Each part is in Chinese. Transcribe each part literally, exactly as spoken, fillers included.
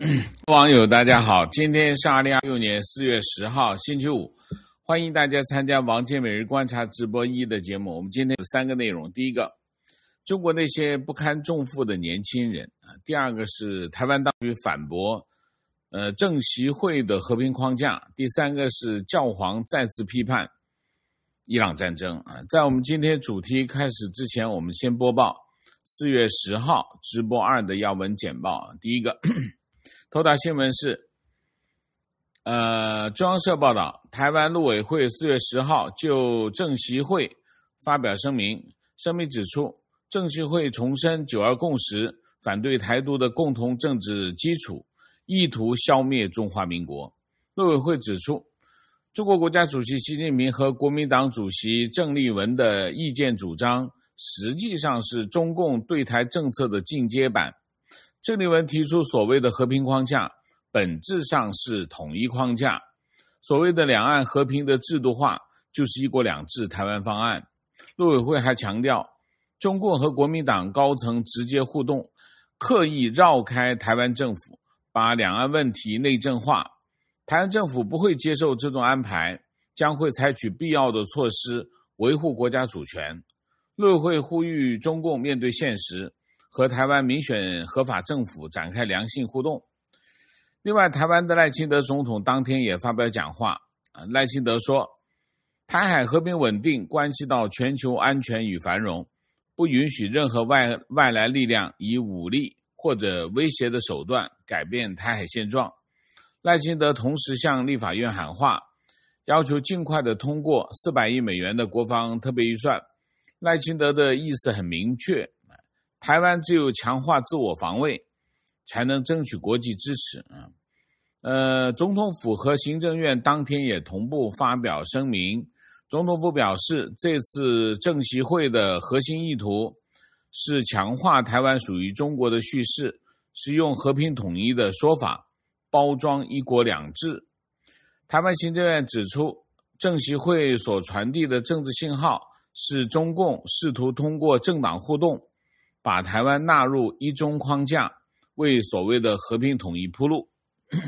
网友大家好，今天是二零二六年四月十号星期五，欢迎大家参加王健每日观察直播一的节目。我们今天有三个内容，第一个，中国那些不堪重负的年轻人；第二个是台湾当局反驳呃政协会的和平框架；第三个是教皇再次批判伊朗战争。在我们今天主题开始之前，我们先播报四月十号直播二的要闻简报。第一个头条新闻是呃，中央社报道，台湾陆委会四月十号就政协会发表声明，声明指出，政协会重申九二共识，反对台独的共同政治基础，意图消灭中华民国。陆委会指出，中国国家主席习近平和国民党主席郑丽文的意见主张实际上是中共对台政策的进阶版。郑丽文提出所谓的和平框架，本质上是统一框架。所谓的两岸和平的制度化，就是一国两制台湾方案。陆委会还强调，中共和国民党高层直接互动，刻意绕开台湾政府，把两岸问题内政化。台湾政府不会接受这种安排，将会采取必要的措施维护国家主权。陆委会呼吁中共面对现实，和台湾民选合法政府展开良性互动。另外，台湾的赖清德总统当天也发表讲话，赖清德说，台海和平稳定关系到全球安全与繁荣，不允许任何外外来力量以武力或者威胁的手段改变台海现状。赖清德同时向立法院喊话，要求尽快的通过四百亿美元的国防特别预算。赖清德的意思很明确，台湾只有强化自我防卫，才能争取国际支持。呃，总统府和行政院当天也同步发表声明。总统府表示，这次政协会的核心意图是强化台湾属于中国的叙事，是用和平统一的说法包装一国两制。台湾行政院指出，政协会所传递的政治信号是中共试图通过政党互动把台湾纳入一中框架，为所谓的和平统一铺路。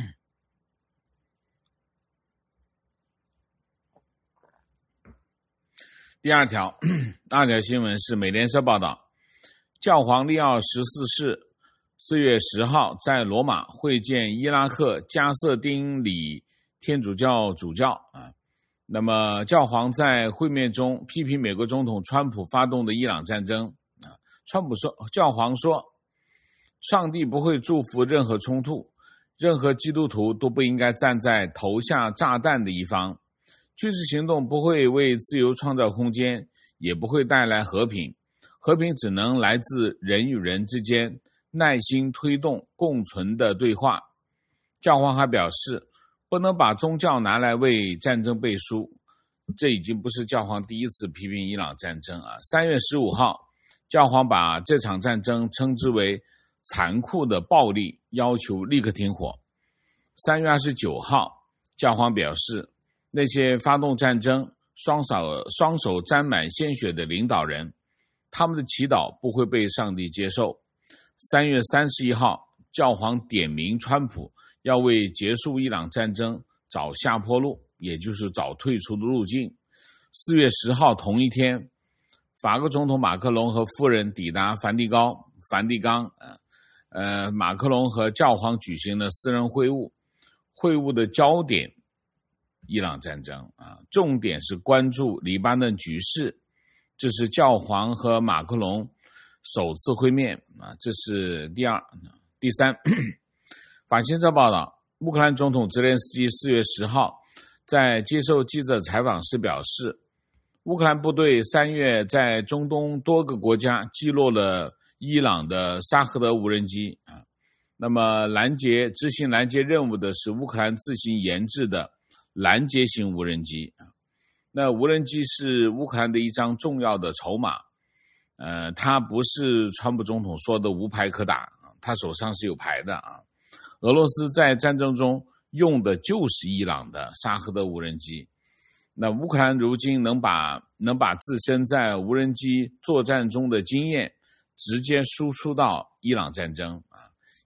第二条，二条新闻是美联社报道，教皇利奥十四世四月十号在罗马会见伊拉克加瑟丁里天主教主教啊。那么教皇在会面中批评美国总统川普发动的伊朗战争。川普说，教皇说，上帝不会祝福任何冲突，任何基督徒都不应该站在投下炸弹的一方。军事行动不会为自由创造空间，也不会带来和平。和平只能来自人与人之间耐心推动共存的对话。教皇还表示，不能把宗教拿来为战争背书。这已经不是教皇第一次批评伊朗战争啊。三月十五号，教皇把这场战争称之为残酷的暴力，要求立刻停火。三月二十九号，教皇表示，那些发动战争、双手双手沾满鲜血的领导人，他们的祈祷不会被上帝接受。三月三十一号，教皇点名川普要为结束伊朗战争找下坡路，也就是找退出的路径。四月十号同一天，法国总统马克龙和夫人抵达梵蒂冈，梵蒂冈，呃，马克龙和教皇举行了私人会晤，会晤的焦点伊朗战争啊，重点是关注黎巴嫩局势。这是教皇和马克龙首次会面啊，这是第二。第三，法新社报道，乌克兰总统泽连斯基四月十号在接受记者采访时表示，乌克兰部队三月在中东多个国家击落了伊朗的沙赫德无人机啊。那么拦截执行拦截任务的是乌克兰自行研制的拦截型无人机。那无人机是乌克兰的一张重要的筹码，呃，它不是川普总统说的无牌可打，他手上是有牌的啊。俄罗斯在战争中用的就是伊朗的沙赫德无人机。那乌克兰如今能把能把自身在无人机作战中的经验直接输出到伊朗战争啊，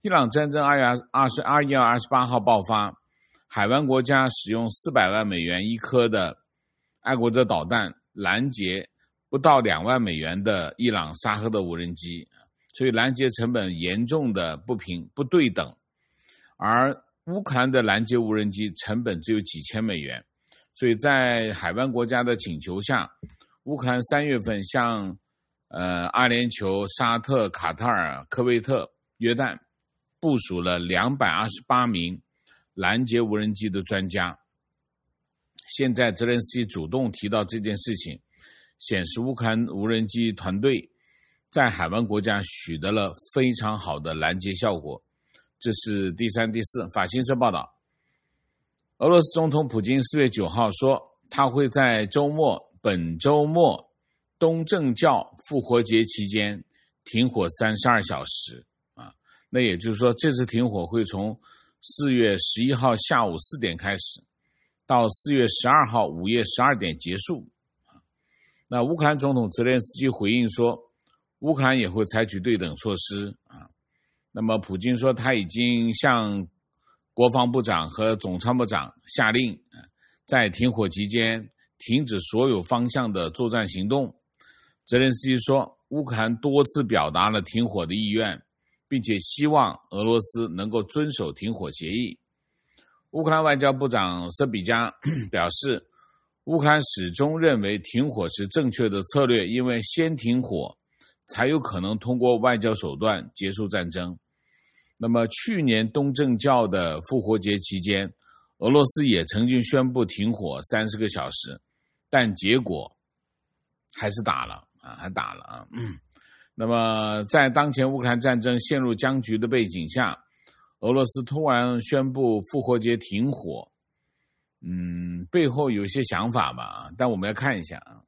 伊朗战争二月二十二月二十八号爆发，海湾国家使用四百万美元一颗的爱国者导弹拦截不到两万美元的伊朗沙赫的无人机，所以拦截成本严重的不平不对等。而乌克兰的拦截无人机成本只有几千美元，所以在海湾国家的请求下，乌克兰三月份向呃阿联酋、沙特、卡塔尔、科威特、约旦部署了两百二十八名拦截无人机的专家。现在泽连斯基主动提到这件事情，显示乌克兰无人机团队在海湾国家取得了非常好的拦截效果。这是第三、第四。法新社报道，俄罗斯总统普京四月九号说，他会在周末本周末东正教复活节期间停火三十二小时啊，那也就是说，这次停火会从四月十一号下午四点开始，到四月十二号午夜十二点结束。那乌克兰总统泽连斯基回应说，乌克兰也会采取对等措施啊。那么普京说，他已经向国防部长和总参谋长下令，在停火期间停止所有方向的作战行动。泽连斯基说，乌克兰多次表达了停火的意愿，并且希望俄罗斯能够遵守停火协议。乌克兰外交部长瑟比加表示，乌克兰始终认为停火是正确的策略，因为先停火才有可能通过外交手段结束战争。那么去年东正教的复活节期间，俄罗斯也曾经宣布停火三十个小时，但结果还是打了啊，还打了啊。嗯，那么在当前乌克兰战争陷入僵局的背景下，俄罗斯突然宣布复活节停火，嗯，背后有一些想法吧，但我们要看一下啊。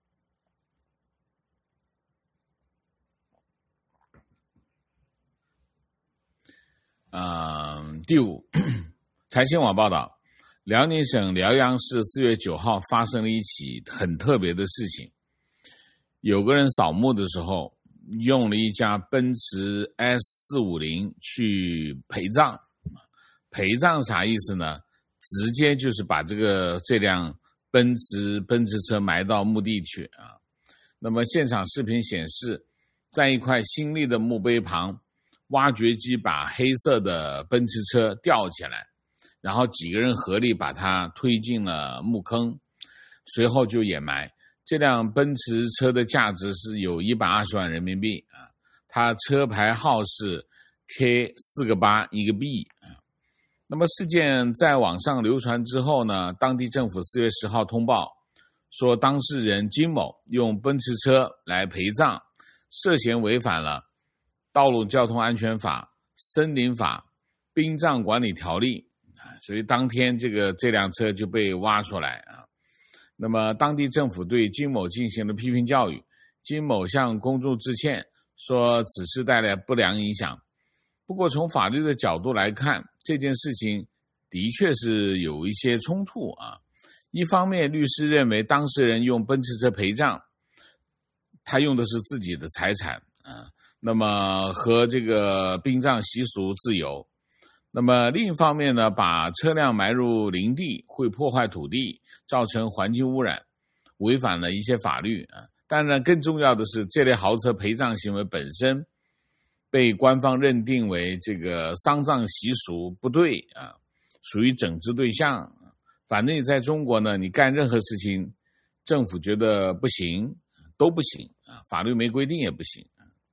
嗯，第五，财新网报道，辽宁省辽阳市四月九号发生了一起很特别的事情。有个人扫墓的时候，用了一架奔驰 S 四五零 去陪葬。陪葬啥意思呢？直接就是把这个这辆奔驰奔驰车埋到墓地去啊。那么现场视频显示，在一块新立的墓碑旁，挖掘机把黑色的奔驰车吊起来，然后几个人合力把它推进了墓坑，随后就掩埋。这辆奔驰车的价值是有一百二十万人民币啊，它车牌号是 K 四个八一个 B 啊。那么事件在网上流传之后呢，当地政府四月十号通报说，当事人金某用奔驰车来陪葬，涉嫌违反了道路交通安全法、森林法、殡葬管理条例，所以当天这个这辆车就被挖出来啊。那么当地政府对金某进行了批评教育，金某向公众致歉，说此事带来不良影响。不过从法律的角度来看，这件事情的确是有一些冲突啊。一方面，律师认为当事人用奔驰车陪葬，他用的是自己的财产啊，那么和这个殡葬习俗自由。那么另一方面呢，把车辆埋入林地会破坏土地，造成环境污染，违反了一些法律啊。当然更重要的是，这类豪车陪葬行为本身被官方认定为这个丧葬习俗不对啊，属于整治对象。反正你在中国呢，你干任何事情，政府觉得不行都不行啊，法律没规定也不行。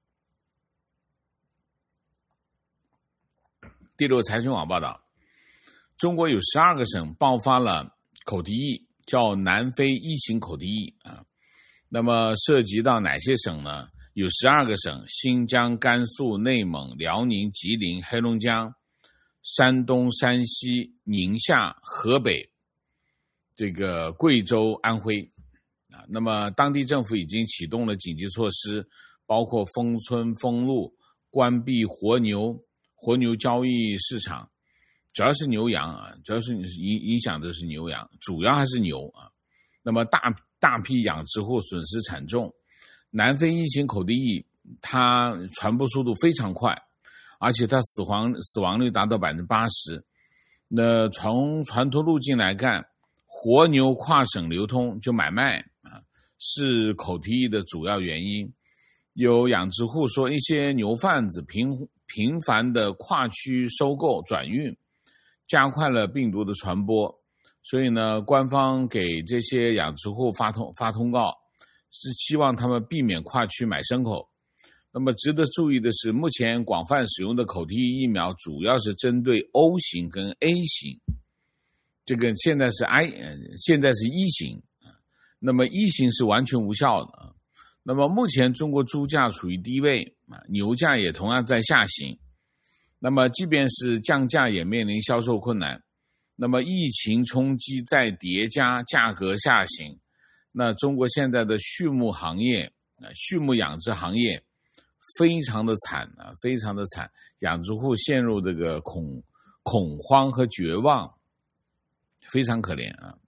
第六，财新网报道，中国有十二个省爆发了口蹄疫，叫南非一型口蹄疫啊。那么涉及到哪些省呢？有十二个省：新疆、甘肃、内蒙、辽宁、吉林、黑龙江、山东、山西、宁夏、河北、这个贵州、安徽啊。那么当地政府已经启动了紧急措施，包括封村封路、关闭活牛活牛交易市场，主要是牛羊啊，主要是影影响的是牛羊，主要还是牛啊。那么大大批养殖户损失惨重。南非一型口蹄疫它传播速度非常快， 而且它死亡死亡率达到 百分之八十。 那从传播路径来看，活牛跨省流通就买卖啊，是口蹄疫的主要原因。有养殖户说，一些牛贩子频频繁的跨区收购转运，加快了病毒的传播。所以呢，官方给这些养殖户发通发通告，是希望他们避免跨区买牲口。那么值得注意的是，目前广泛使用的口蹄疫疫苗主要是针对 O 型跟 A 型，这个现在是 I， 现在是一型，那么一型是完全无效的。那么目前中国猪价处于低位，牛价也同样在下行。那么即便是降价也面临销售困难。那么疫情冲击再叠加价格下行，那中国现在的畜牧行业、畜牧养殖行业非常的惨啊，非常的惨，养殖户陷入这个恐恐慌和绝望，非常可怜啊。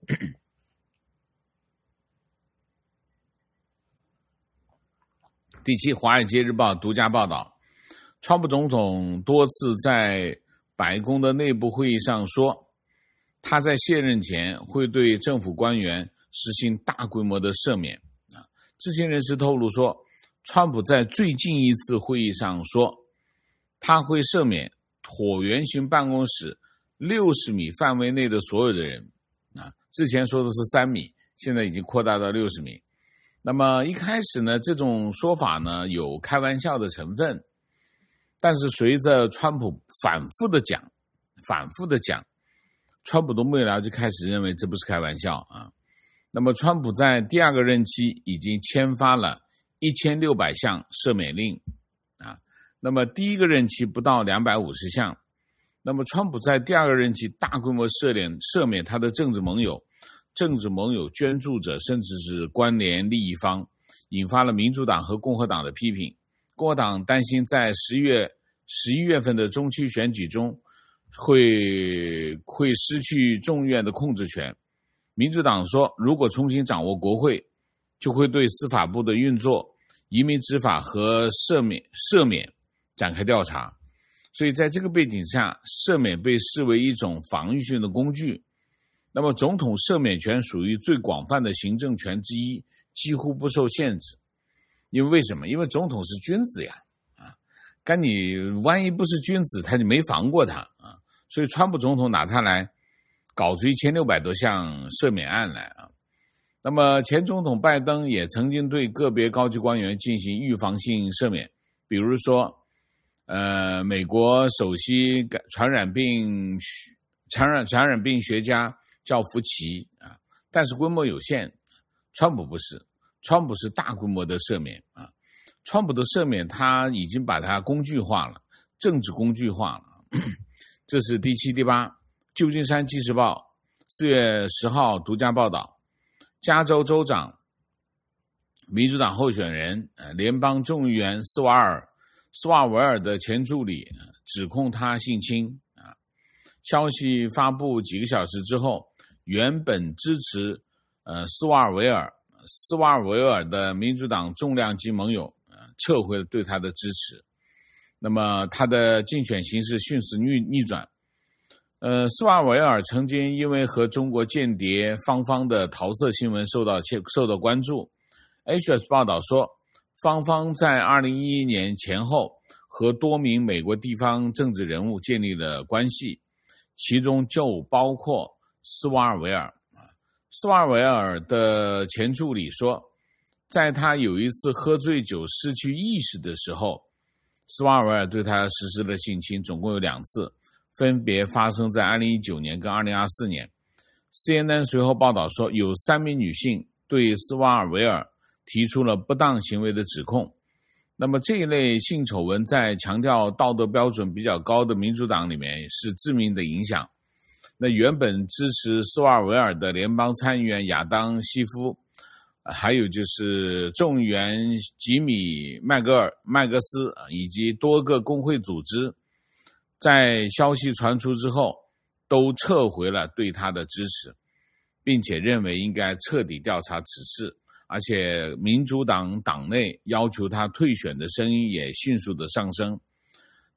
第七，《华尔街日报》独家报道，川普总统多次在白宫的内部会议上说，他在卸任前会对政府官员实行大规模的赦免。啊，知情人士透露说，川普在最近一次会议上说，他会赦免椭圆形办公室六十米范围内的所有的人。啊，之前说的是三米，现在已经扩大到六十米。那么一开始呢，这种说法呢有开玩笑的成分，但是随着川普反复的讲，反复的讲，川普的幕僚就开始认为这不是开玩笑啊。那么川普在第二个任期已经签发了一千六百项赦免令啊，那么第一个任期不到两百五十项。那么川普在第二个任期大规模赦免赦免他的政治盟友、政治盟友捐助者，甚至是关联利益方，引发了民主党和共和党的批评。共和党担心在十月十一月份的中期选举中会会失去众议院的控制权。民主党说，如果重新掌握国会，就会对司法部的运作、移民执法和赦免赦免展开调查。所以在这个背景下，赦免被视为一种防御性的工具。那么总统赦免权属于最广泛的行政权之一，几乎不受限制。因为为什么？因为总统是君子呀，啊，干你万一不是君子，他就没防过他啊。所以川普总统拿他来搞出一千六百多项赦免案来啊。那么前总统拜登也曾经对个别高级官员进行预防性赦免，比如说，呃，美国首席传染病传染传染病学家叫福奇啊，但是规模有限。川普不是，川普是大规模的赦免啊。川普的赦免他已经把它工具化了，政治工具化了。这是第七、第八。旧金山纪事报四月十号独家报道，加州州长、民主党候选人、联邦众议员斯瓦尔斯瓦维尔的前助理指控他性侵啊。消息发布几个小时之后，原本支持呃斯瓦尔维尔斯瓦尔维尔的民主党重量级盟友呃撤回了对他的支持。那么他的竞选形势迅速逆逆转。呃，斯瓦维尔曾经因为和中国间谍芳芳的桃色新闻受到受到关注。H S 报道说，芳芳在二零一一年前后和多名美国地方政治人物建立了关系，其中就包括斯瓦尔维尔。斯瓦尔维尔的前助理说，在他有一次喝醉酒失去意识的时候，斯瓦尔维尔对他实施了性侵，总共有两次，分别发生在二零一九年跟二零二四年。C N N 随后报道说，有三名女性对斯瓦尔维尔提出了不当行为的指控。那么这一类性丑闻在强调道德标准比较高的民主党里面是致命的影响。那原本支持斯瓦尔维尔的联邦参议员亚当·西夫，还有就是众议员吉米·麦格尔麦格斯以及多个工会组织，在消息传出之后都撤回了对他的支持，并且认为应该彻底调查此事。而且民主党党内要求他退选的声音也迅速的上升。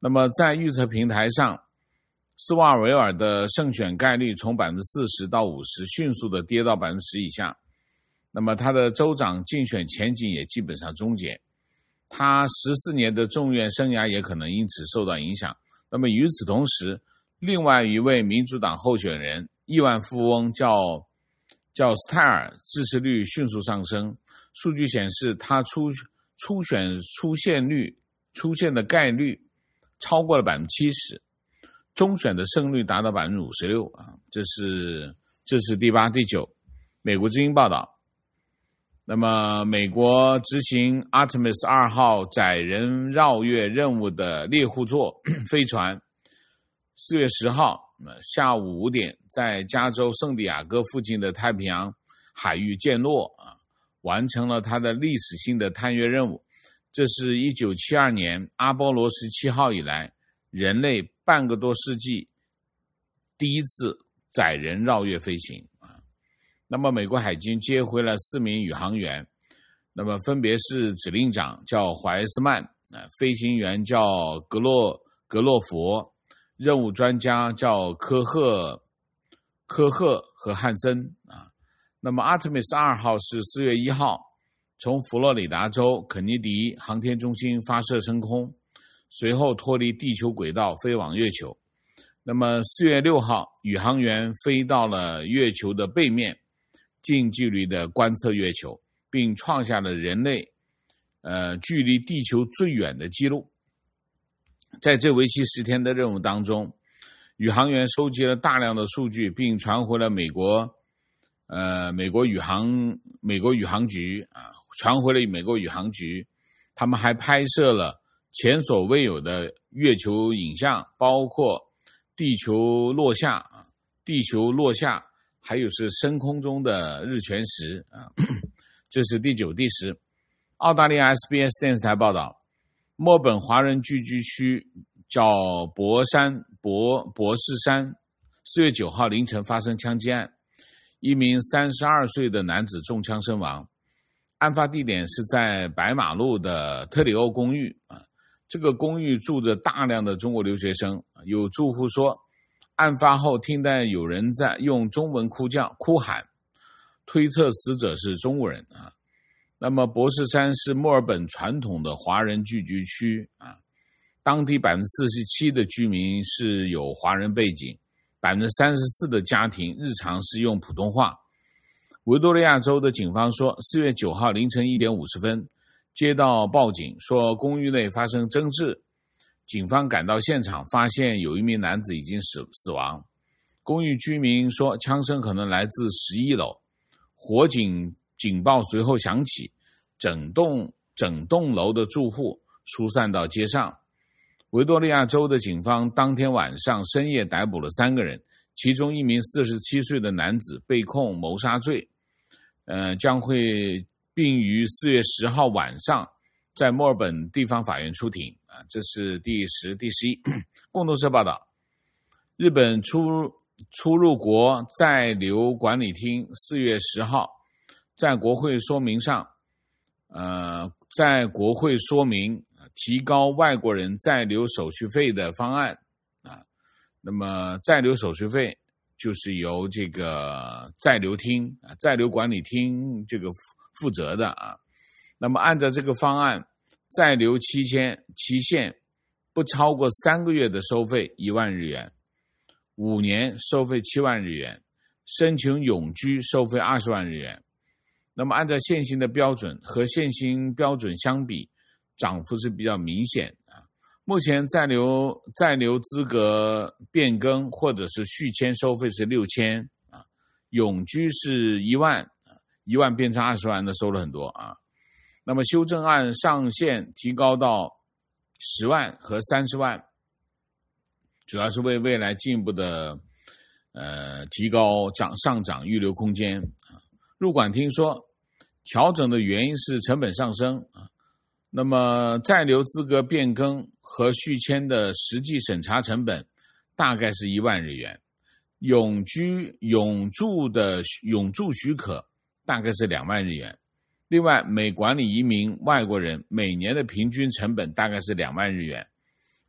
那么在预测平台上，斯瓦尔维尔的胜选概率从 百分之四十 到 五十 迅速的跌到 百分之十 以下。那么他的州长竞选前景也基本上终结，他十四年的众议院生涯也可能因此受到影响。那么与此同时，另外一位民主党候选人亿万富翁叫叫斯泰尔支持率迅速上升，数据显示他初初选出现率出现的概率超过了 百分之七十， 中选的胜率达到 百分之五十六 啊，这是这是第八第九。美国之音报道。那么美国执行 Artemis 二号载人绕月任务的猎户座飞船四月十号下午五点在加州圣地亚哥附近的太平洋海域降落，完成了它的历史性的探月任务。这是一九七二年阿波罗十七号以来人类半个多世纪第一次载人绕月飞行。那么美国海军接回了四名宇航员，那么分别是指令长叫怀斯曼，飞行员叫格洛格洛佛，任务专家叫科赫科赫和汉森啊。那么阿特米斯二号是四月一号从佛罗里达州肯尼迪航天中心发射升空，随后脱离地球轨道飞往月球。那么四月六号宇航员飞到了月球的背面，近距离的观测月球，并创下了人类呃距离地球最远的记录。在这为期十天的任务当中，宇航员收集了大量的数据，并传回了美国呃美国宇航美国宇航局啊，传回了美国宇航局。他们还拍摄了前所未有的月球影像，包括地球落下啊，地球落下。还有是升空中的日全食啊，这是第九、第十。澳大利亚 S B S 电视台报道，墨尔本华人聚居区叫博山博博士山，四月九号凌晨发生枪击案，一名三十二岁的男子中枪身亡。案发地点是在白马路的特里欧公寓啊，这个公寓住着大量的中国留学生。有住户说，案发后听到有人在用中文哭叫哭喊，推测死者是中国人啊。那么博士山是墨尔本传统的华人聚居区啊，当地 百分之四十七 的居民是有华人背景， 百分之三十四 的家庭日常是用普通话。维多利亚州的警方说，四月九号凌晨一点五十分接到报警说公寓内发生争执，警方赶到现场，发现有一名男子已经死死亡。公寓居民说，枪声可能来自十一楼。火警警报随后响起，整栋整栋楼的住户疏散到街上。维多利亚州的警方当天晚上深夜逮捕了三个人，其中一名四十七岁的男子被控谋杀罪，呃，将会并于四月十号晚上在墨尔本地方法院出庭啊，这是第十、第十一。共同社报道，日本出出入国在留管理厅四月十号在国会说明上，呃，在国会说明提高外国人在留手续费的方案啊。那么在留手续费就是由这个在留厅啊、在留管理厅这个负责的啊。那么按照这个方案，在留期间期限不超过三个月的收费一万日元，五年收费七万日元，申请永居收费二十万日元。那么按照现行的标准和现行标准相比，涨幅是比较明显啊。目前在留在留资格变更或者是续签收费是六千啊，永居是一万，一万变成二十万，那收了很多啊。那么修正案上限提高到十万和三十万，主要是为未来进一步的呃提高涨上涨预留空间。入管厅说，调整的原因是成本上升啊。那么在留资格变更和续签的实际审查成本大概是一万日元，永居永住的永住许可大概是两万日元。另外，每管理一名外国人每年的平均成本大概是两万日元，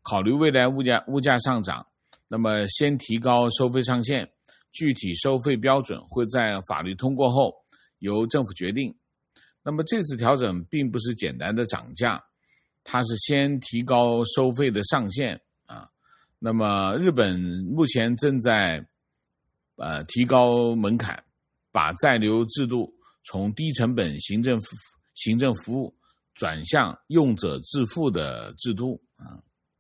考虑未来物价物价上涨，那么先提高收费上限，具体收费标准会在法律通过后由政府决定。那么这次调整并不是简单的涨价，它是先提高收费的上限啊。那么日本目前正在呃提高门槛，把在留制度从低成本行政行政服务转向用者自付的制度啊。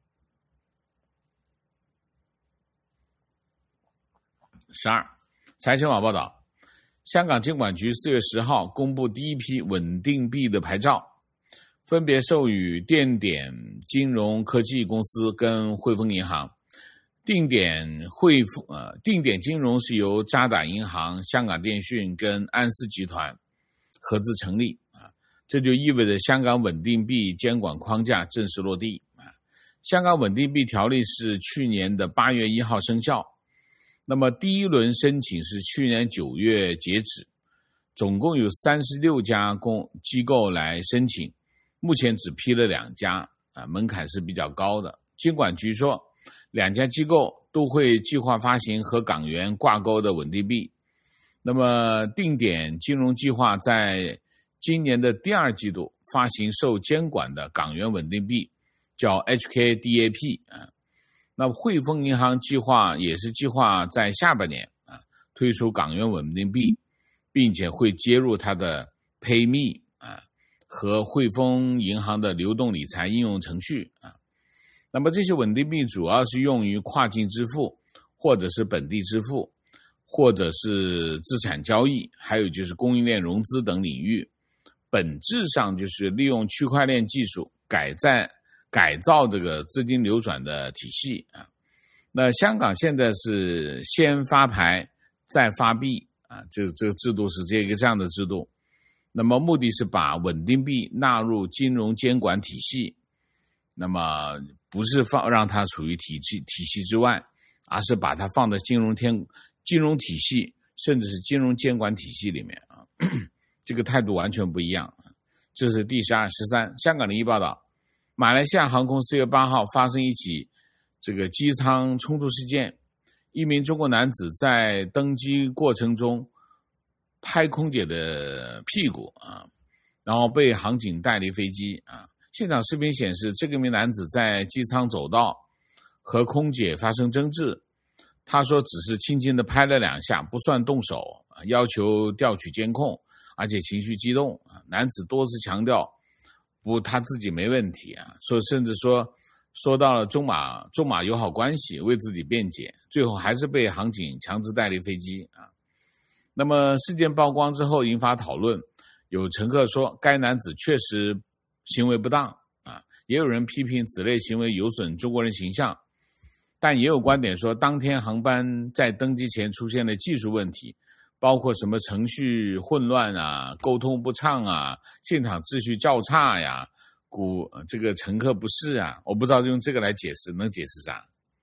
十二，财新网报道，香港监管局四月十号公布第一批稳定币的牌照，分别授予定点金融科技公司跟汇丰银行。定点汇呃定点金融是由渣打银行、香港电讯跟安思集团合资成立啊，这就意味着香港稳定币监管框架正式落地啊。香港稳定币条例是去年的八月一号生效，那么第一轮申请是去年九月截止，总共有三十六家公机构来申请，目前只批了两家啊，门槛是比较高的。监管局说，两家机构都会计划发行和港元挂钩的稳定币。那么定点金融计划在今年的第二季度发行受监管的港元稳定币，叫 H K D A P 啊。那汇丰银行计划也是计划在下半年啊推出港元稳定币，并且会接入它的 PayMe 啊和汇丰银行的流动理财应用程序啊。那么这些稳定币主要是用于跨境支付，或者是本地支付，或者是资产交易，还有就是供应链融资等领域。本质上就是利用区块链技术改在改造这个资金流转的体系啊。那香港现在是先发牌再发币啊，这个这个制度是这个这样的制度。那么目的是把稳定币纳入金融监管体系，那么不是放让它处于体系体系之外，而是把它放在金融天金融体系甚至是金融监管体系里面啊，这个态度完全不一样。这是第十二十三。香港零一报道，马来西亚航空四月八号发生一起这个机舱冲突事件，一名中国男子在登机过程中拍空姐的屁股啊，然后被航警带离飞机啊。现场视频显示，这个名男子在机舱走道和空姐发生争执，他说只是轻轻的拍了两下，不算动手，要求调取监控，而且情绪激动。男子多次强调不他自己没问题啊，说甚至说说到了中马中马友好关系，为自己辩解，最后还是被航警强制带离飞机啊。那么事件曝光之后引发讨论，有乘客说该男子确实行为不当啊，也有人批评此类行为有损中国人形象，但也有观点说当天航班在登机前出现了技术问题，包括什么程序混乱啊、沟通不畅啊、现场秩序较差呀、古这个乘客不适啊，我不知道用这个来解释能解释啥。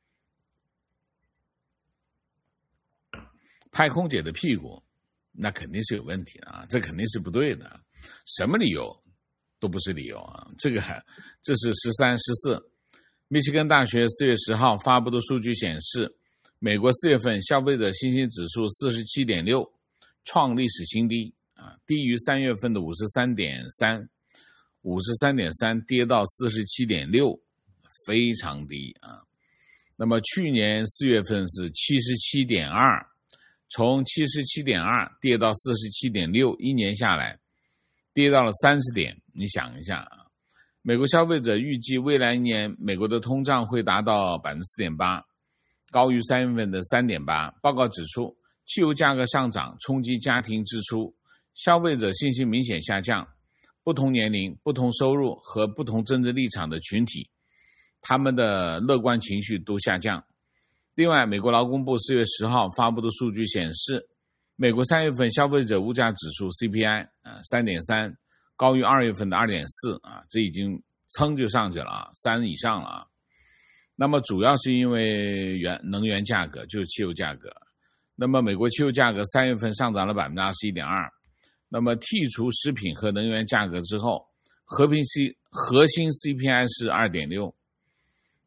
拍空姐的屁股，那肯定是有问题的啊，这肯定是不对的，什么理由都不是理由啊。这个这是十三、十四。密歇根大学四月十号发布的数据显示，美国四月份消费者信心指数 四十七点六， 创历史新低啊，低于三月份的 五十三点三， 五十三点三 跌到 四十七点六， 非常低啊。那么去年四月份是 七十七点二， 从 七十七点二 跌到 四十七点六， 一年下来跌到了三十点。你想一下啊，美国消费者预计未来一年美国的通胀会达到 百分之四点八， 高于三月份的 三点八。 报告指出，汽油价格上涨冲击家庭支出，消费者信心明显下降，不同年龄、不同收入和不同政治立场的群体，他们的乐观情绪都下降。另外，美国劳工部四月十号发布的数据显示，美国三月份消费者物价指数 C P I 啊 三点三， 高于二月份的 二点四 啊，这已经噌就上去了啊，三以上了啊。那么主要是因为原能源价格，就是汽油价格。那么美国汽油价格三月份上涨了 百分之二十一点二， 那么剔除食品和能源价格之后，和平 C 核心 C P I 是 二点六，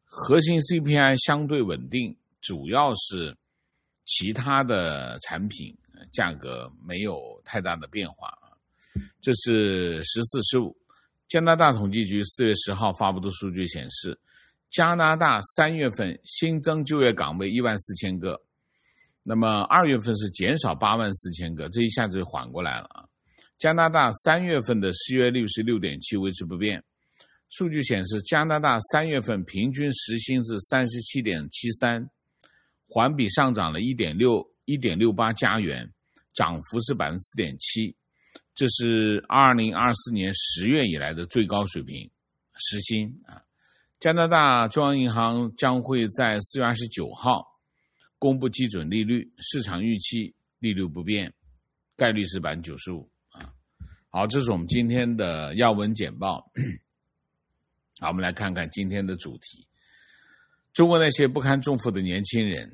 核心 C P I 相对稳定，主要是其他的产品价格没有太大的变化。这是十四、十五。加拿大统计局四月十号发布的数据显示，加拿大三月份新增就业岗位一万四千个，那么二月份是减少八万四千个，这一下子就缓过来了啊。加拿大三月份的失业率是 六点七， 维持不变。数据显示，加拿大三月份平均时薪是 三十七点七三， 环比上涨了 一点六八 加元，涨幅是 百分之四点七， 这是二零二四年十月以来的最高水平时薪啊。加拿大中央银行将会在四月二十九号公布基准利率，市场预期利率不变，概率是 百分之九十五 啊。好，这是我们今天的要闻简报。好，我们来看看今天的主题，中国那些不堪重负的年轻人。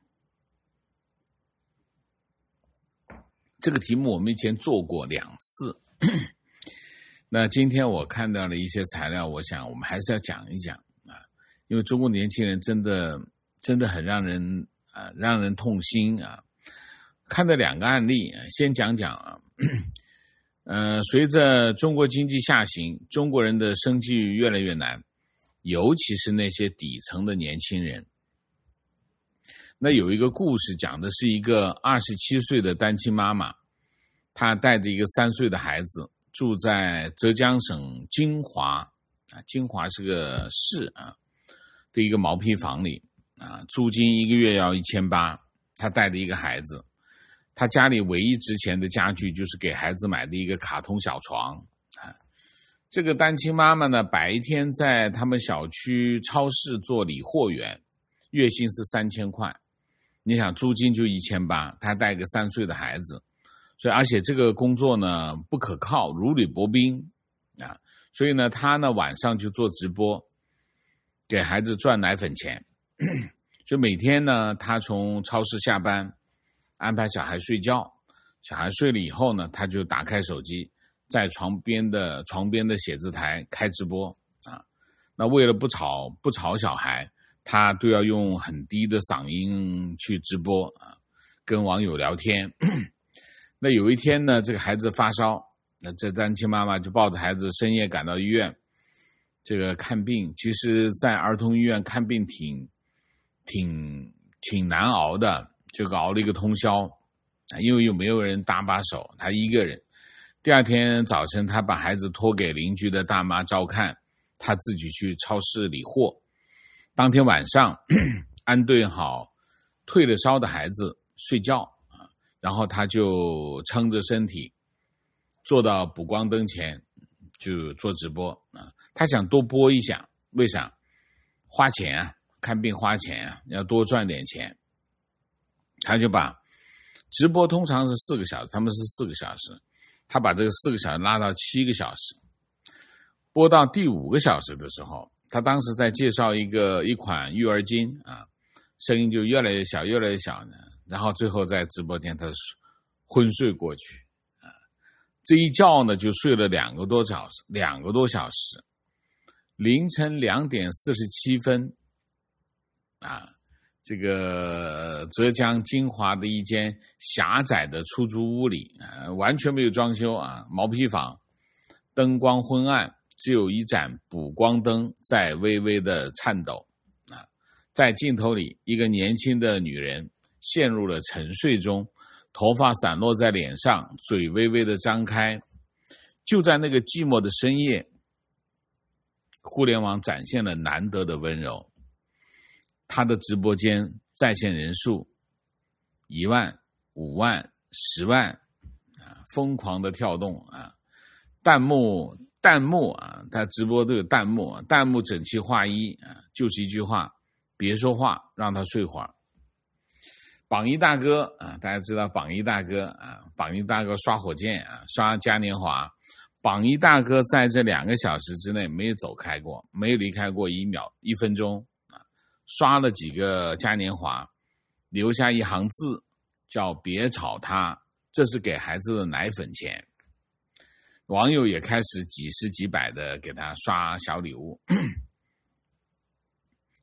这个题目我们以前做过两次，那今天我看到了一些材料，我想我们还是要讲一讲啊，因为中国年轻人真的真的很让人啊让人痛心啊。看到两个案例，先讲讲啊，呃，随着中国经济下行，中国人的生计越来越难，尤其是那些底层的年轻人。那有一个故事讲的是一个二十七岁的单亲妈妈，她带着一个三岁的孩子住在浙江省金华啊，金华是个市啊的一个毛坯房里啊，租金一个月要一千八，她带着一个孩子。他家里唯一值钱的家具就是给孩子买的一个卡通小床啊。这个单亲妈妈呢，白天在他们小区超市做理货员，月薪是三千块。你想租金就一千八，他带个三岁的孩子，所以而且这个工作呢不可靠，如履薄冰啊。所以呢，他呢晚上就做直播，给孩子赚奶粉钱。就每天呢，他从超市下班，安排小孩睡觉，小孩睡了以后呢，他就打开手机，在床边的床边的写字台开直播啊。那为了不吵不吵小孩，他都要用很低的嗓音去直播啊，跟网友聊天。那有一天呢，这个孩子发烧，那这单亲妈妈就抱着孩子深夜赶到医院，这个看病。其实，在儿童医院看病挺挺挺难熬的。这个熬了一个通宵，因为又没有人搭把手，他一个人。第二天早晨，他把孩子托给邻居的大妈照看，他自己去超市理货。当天晚上，安顿好退了烧的孩子睡觉，然后他就撑着身体坐到补光灯前就做直播啊。他想多播一下，为啥？花钱啊，看病花钱啊，要多赚点钱。他就把直播通常是四个小时，他们是四个小时，他把这个四个小时拉到七个小时。播到第五个小时的时候，他当时在介绍一个一款育儿巾啊，声音就越来越小，越来越小呢。然后最后在直播间他昏睡过去啊，这一觉呢就睡了两个多小时，两个多小时。凌晨两点四十七分啊。这个浙江金华的一间狭窄的出租屋里，呃，完全没有装修啊，毛坯房，灯光昏暗，只有一盏补光灯在微微的颤抖啊。在镜头里，一个年轻的女人陷入了沉睡中，头发散落在脸上，嘴微微的张开。就在那个寂寞的深夜，互联网展现了难得的温柔。他的直播间在线人数一万、五万、十万啊，疯狂的跳动啊！弹幕弹幕啊，他直播都有弹幕，弹幕整齐划一啊，就是一句话：别说话，让他睡会儿。榜一大哥啊，大家知道榜一大哥啊，榜一大哥刷火箭啊，刷嘉年华。榜一大哥在这两个小时之内没有走开过，没有离开过一秒一分钟。刷了几个嘉年华，留下一行字叫别吵他，这是给孩子的奶粉钱。网友也开始几十几百的给他刷小礼物。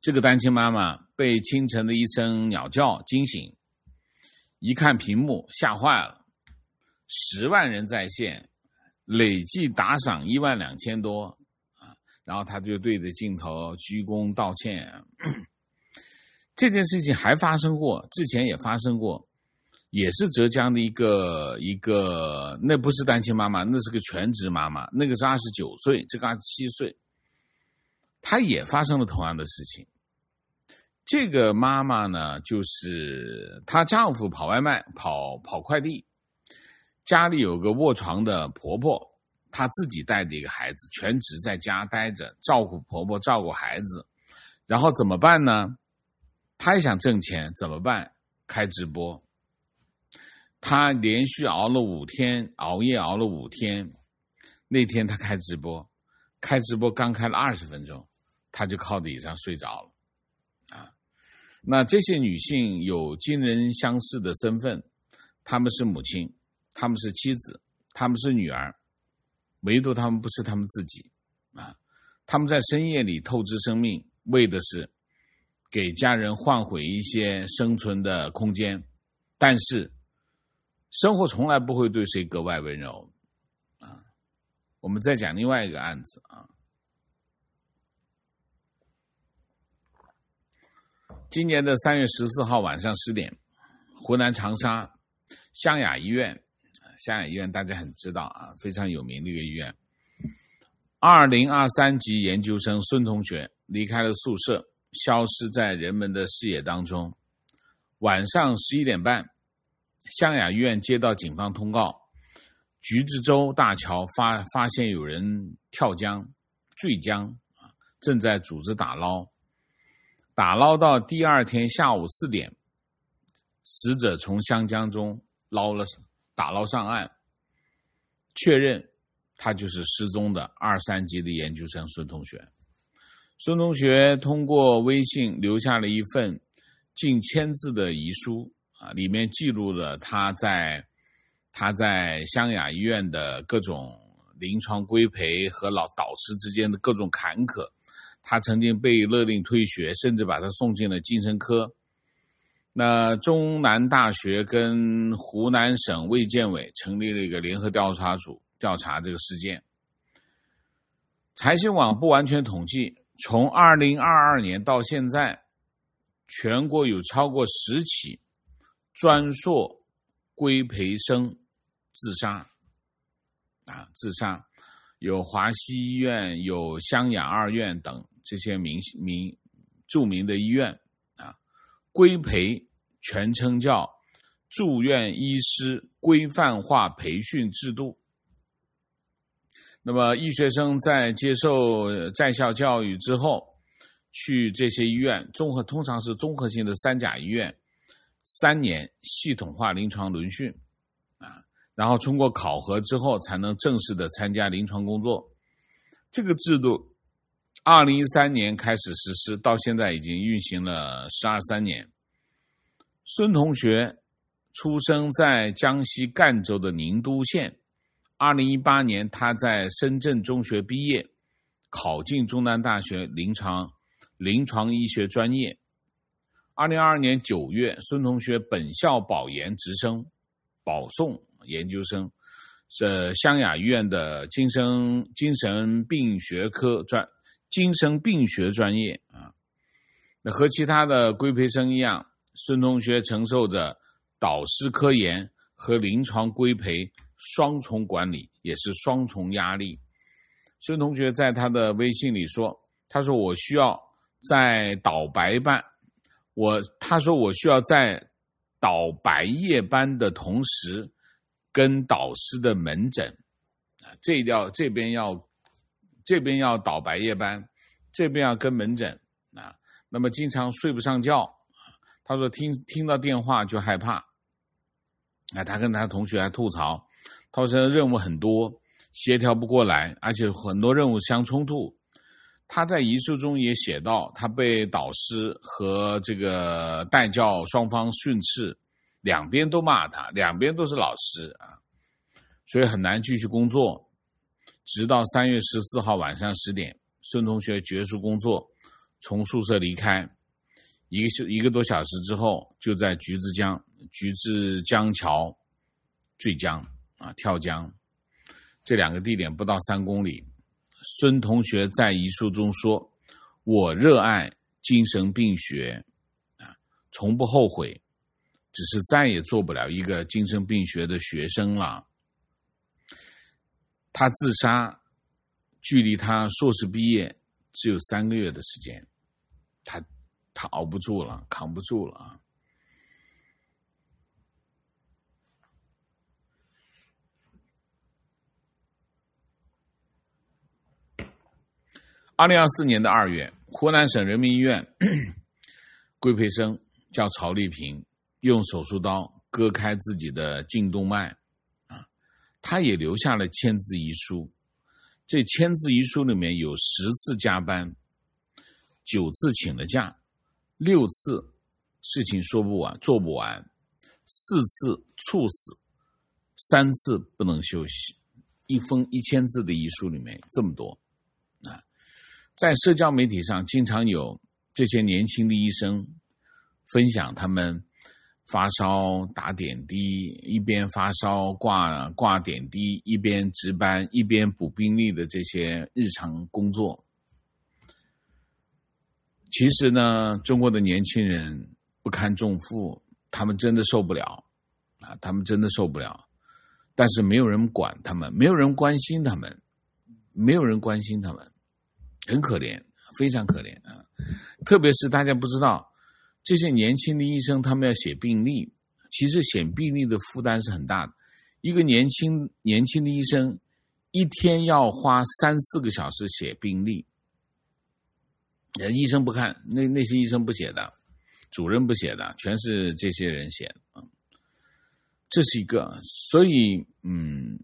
这个单亲妈妈被清晨的一声鸟叫惊醒，一看屏幕吓坏了，十万人在线，累计打赏一万两千多啊！然后他就对着镜头鞠躬道歉。这件事情还发生过，之前也发生过，也是浙江的一个一个，那不是单亲妈妈，那是个全职妈妈，那个是二十九岁，这个二十七岁，她也发生了同样的事情。这个妈妈呢，就是她丈夫跑外卖，跑跑快递，家里有个卧床的婆婆，她自己带着一个孩子，全职在家待着，照顾婆婆，照顾孩子，然后怎么办呢？她也想挣钱，怎么办？开直播。她连续熬了五天，熬夜熬了五天。那天她开直播，开直播刚开了二十分钟，她就靠椅上睡着了。啊，那这些女性有惊人相似的身份，她们是母亲，她们是妻子，她们是女儿，唯独她们不是她们自己啊！她们在深夜里透支生命，为的是给家人换回一些生存的空间，但是生活从来不会对谁格外温柔啊！我们再讲另外一个案子啊。今年的三月十四号晚上十点，湖南长沙湘雅医院，湘雅医院大家很知道啊，非常有名的一个医院。二零二三级研究生孙同学离开了宿舍，消失在人们的视野当中。晚上十一点半，湘雅医院接到警方通告，橘子洲大桥发发现有人跳江、坠江，正在组织打捞。打捞到第二天下午四点，死者从湘江中捞了打捞上岸，确认他就是失踪的二三级的研究生孙同学。孙同学通过微信留下了一份近千字的遗书啊，里面记录了他在他在湘雅医院的各种临床规培和老导师之间的各种坎坷。他曾经被勒令退学，甚至把他送进了精神科。那中南大学跟湖南省卫健委成立了一个联合调查组，调查这个事件。财新网不完全统计，从二零二二年到现在，全国有超过十起专硕规培生自杀啊，自杀，有华西医院，有湘雅二院等这些名名著名的医院啊。规培全称叫住院医师规范化培训制度。那么医学生在接受在校教育之后，去这些医院，综合通常是综合性的三甲医院，三年系统化临床轮训啊，然后通过考核之后才能正式的参加临床工作。这个制度二零一三年开始实施，到现在已经运行了十二三年。孙同学出生在江西赣州的宁都县，二零一八年他在深圳中学毕业，考进中南大学临床临床医学专业。二零二二年九月，孙同学本校保研直升保送研究生，是湘雅医院的精神精神病学科专精神病学专业啊。那和其他的规培生一样，孙同学承受着导师科研和临床规培双重管理，也是双重压力。孙同学在他的微信里说，他说我需要在导白班，我他说我需要在导白夜班的同时跟导师的门诊，这要这边要这边要导白夜班，这边要跟门诊啊，那么经常睡不上觉。他说听听到电话就害怕啊，他跟他同学还吐槽，他说任务很多，协调不过来，而且很多任务相冲突。他在遗书中也写到，他被导师和这个代教双方训斥，两边都骂他，两边都是老师啊，所以很难继续工作。直到三月十四号晚上十点，孙同学结束工作， 从宿舍离开，一个一个多小时之后，就在橘子江橘子江桥坠江啊，跳江。这两个地点不到三公里。孙同学在遗书中说：“我热爱精神病学啊，从不后悔，只是再也做不了一个精神病学的学生了。”他自杀，距离他硕士毕业只有三个月的时间，他他熬不住了，扛不住了啊！二零二四年的二月，湖南省人民医院规培生叫曹丽萍，用手术刀割开自己的颈动脉啊，他也留下了签字遗书。这签字遗书里面有十次加班，九次请了假，六次事情说不完做不完，四次猝死，三次不能休息。一封一千字的遗书里面这么多啊！在社交媒体上经常有这些年轻的医生分享他们发烧打点滴，一边发烧挂挂点滴，一边值班，一边补病历的这些日常工作。其实呢，中国的年轻人不堪重负，他们真的受不了啊，他们真的受不了。但是没有人管他们，没有人关心他们，没有人关心他们，很可怜，非常可怜啊！特别是大家不知道，这些年轻的医生他们要写病历，其实写病历的负担是很大的。一个年轻年轻的医生一天要花三四个小时写病历，医生不看，那那些医生不写的，主任不写的，全是这些人写的。这是一个，所以嗯。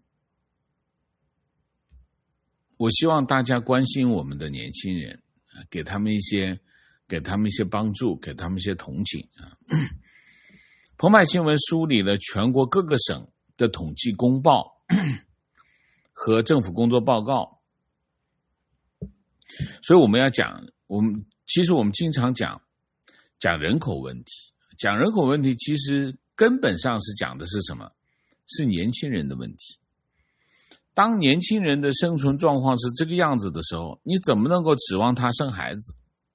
我希望大家关心我们的年轻人，给他们一些，给他们一些帮助，给他们一些同情啊。澎湃新闻梳理了全国各个省的统计公报和政府工作报告，所以我们要讲，我们其实我们经常讲讲人口问题，讲人口问题，其实根本上是讲的是什么？是年轻人的问题。当年轻人的生存状况是这个样子的时候，你怎么能够指望他生孩子？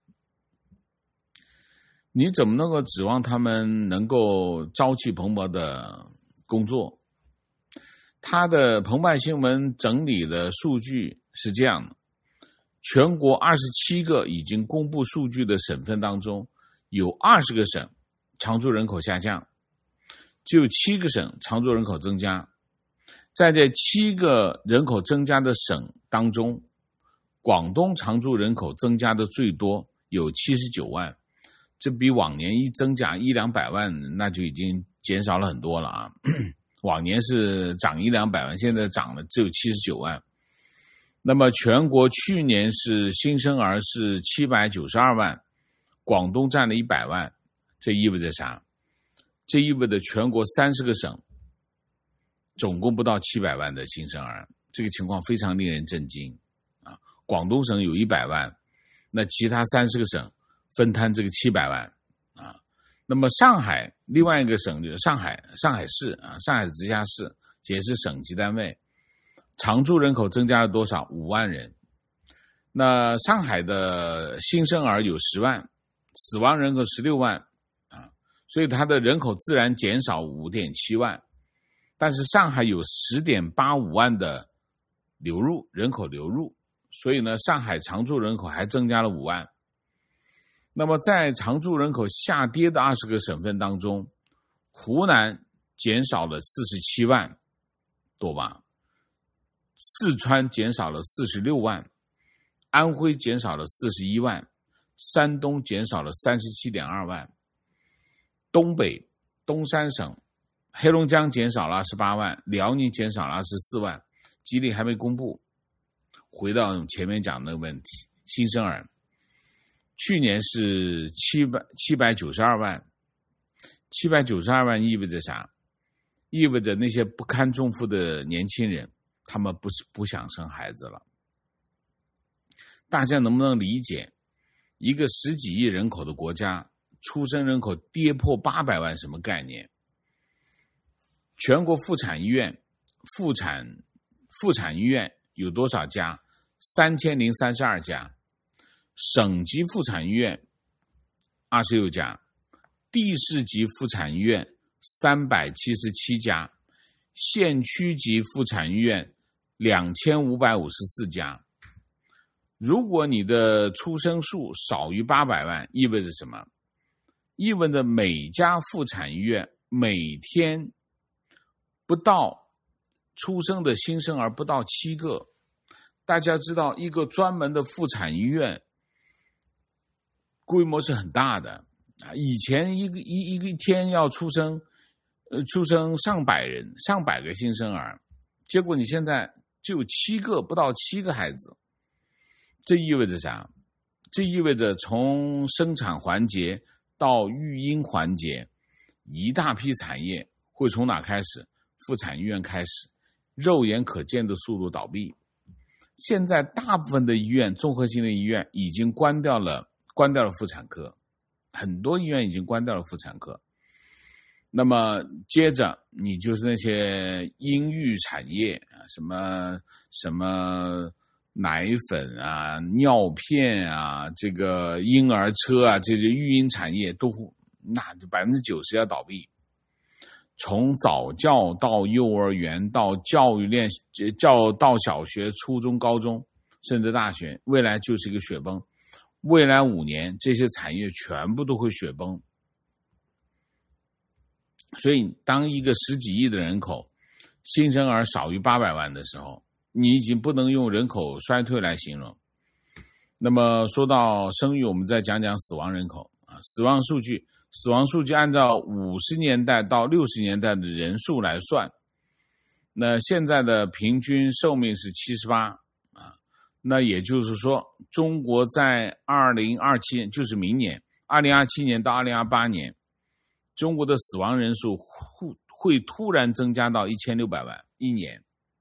你怎么能够指望他们能够朝气蓬勃的工作？他的澎湃新闻整理的数据是这样的：全国二十七个已经公布数据的省份当中，有二十个省常住人口下降，只有七个省常住人口增加。在这七个人口增加的省当中，广东常住人口增加的最多，有七十九万，这比往年一增加一两百万，那就已经减少了很多了啊。往年是涨一两百万，现在涨了只有七十九万。那么全国去年是新生儿是七百九十二万，广东占了一百万，这意味着啥？这意味着全国三十个省总共不到七百万的新生儿，这个情况非常令人震惊啊！广东省有一百万，那其他三十个省分摊这个七百万啊。那么上海另外一个省就是上海上海市啊，上海直辖市也是省级单位，常住人口增加了多少？五万人。那上海的新生儿有十万，死亡人口十六万啊，所以它的人口自然减少五点七万。但是上海有 十点八五万的流入人口流入，所以呢，上海常住人口还增加了五万。那么在常住人口下跌的二十个省份当中，湖南减少了四十七万多吧，四川减少了四十六万，安徽减少了四十一万，山东减少了 三十七点二万，东北东三省黑龙江减少了二十八万，辽宁减少了二十四万，吉林还没公布。回到前面讲的那个问题，新生儿去年是七百七百九十二万，七百九十二万意味着啥？意味着那些不堪重负的年轻人，他们不是不想生孩子了。大家能不能理解？ 一个十几亿人口的国家，出生人口跌破八百万，什么概念？全国妇产医院，妇产妇产医院有多少家？三千零三十二家。省级妇产医院二十六家，地市级妇产医院三百七十七家，县区级妇产医院两千五百五十四家。如果你的出生数少于八百万，意味着什么？意味着每家妇产医院每天不到出生的新生儿不到七个。大家知道，一个专门的妇产医院规模是很大的啊！以前一个一一个天要出生，呃，出生上百人、上百个新生儿，结果你现在只有七个，不到七个孩子。这意味着啥？这意味着从生产环节到育婴环节，一大批产业会从哪开始？妇产医院开始，肉眼可见的速度倒闭。现在大部分的医院，综合性的医院已经关掉了。关掉了妇产科，很多医院已经关掉了妇产科。那么接着你就是那些婴育产业啊，什么什么奶粉啊、尿片啊、这个婴儿车啊，这些育婴产业都那就百分之九十要倒闭。从早教到幼儿园到教育链，教到小学、初中、高中，甚至大学，未来就是一个雪崩。未来五年，这些产业全部都会雪崩。所以，当一个十几亿的人口，新生儿少于八百万的时候，你已经不能用人口衰退来形容。那么，说到生育，我们再讲讲死亡人口啊，死亡数据，死亡数据按照五十年代到六十年代的人数来算，那现在的平均寿命是七十八。那也就是说，中国在二零二七年，就是明年二零二七年到二零二八年，中国的死亡人数会突然增加到一千六百万一年，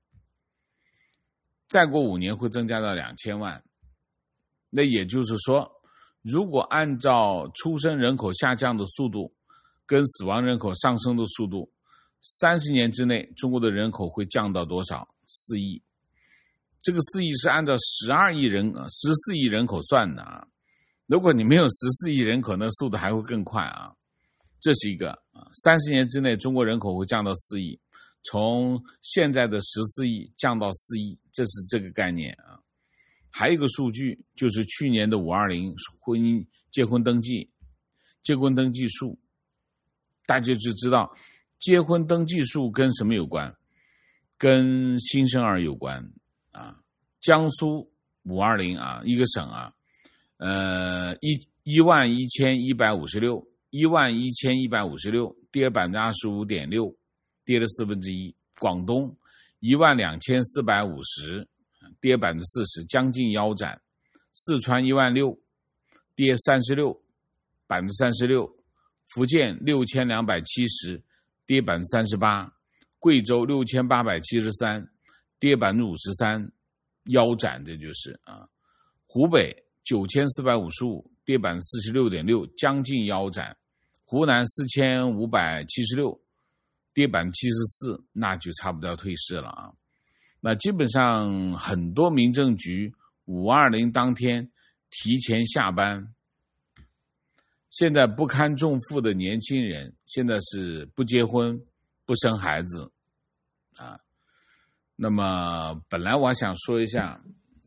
再过五年会增加到两千万。那也就是说，如果按照出生人口下降的速度跟死亡人口上升的速度，三十年之内中国的人口会降到多少？四亿。这个四亿是按照十二亿人、十四亿人口算的啊。如果你没有十四亿人口，那速度还会更快啊。这是一个啊，三十年之内中国人口会降到四亿，从现在的十四亿降到四亿，这是这个概念啊。还有一个数据就是去年的五二零婚姻结婚登记，结婚登记数，大家就知道结婚登记数跟什么有关？跟新生儿有关。啊，江苏五二零啊，一个省啊，呃，一一万一千一百五十六，一万一千一百五十六，跌百分之二十五点六，跌了四分之一。广东一万两千四百五十，跌百分之四十，将近腰斩。四川一万六，跌三十六，百分之三十六。福建六千两百七十，跌百分之三十八。贵州六千八百七十三。跌百分之五十三，腰斩，这就是啊。湖北九千四百五十五，跌百分之四十六点六，将近腰斩。湖南四千五百七十六，跌百分之七十四，那就差不多要退市了啊。那基本上很多民政局五二零当天提前下班。现在不堪重负的年轻人，现在是不结婚、不生孩子啊。那么本来我还想说一下，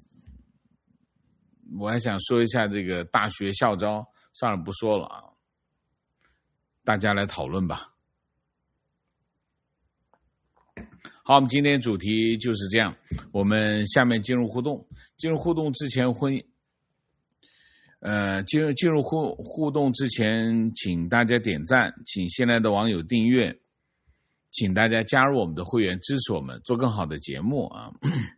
我还想说一下这个大学校招，算了不说了啊，大家来讨论吧。好，我们今天主题就是这样，我们下面进入互动。进入互动之前会，呃，进入进入互互动之前，请大家点赞，请新来的网友订阅。请大家加入我们的会员，支持我们做更好的节目啊！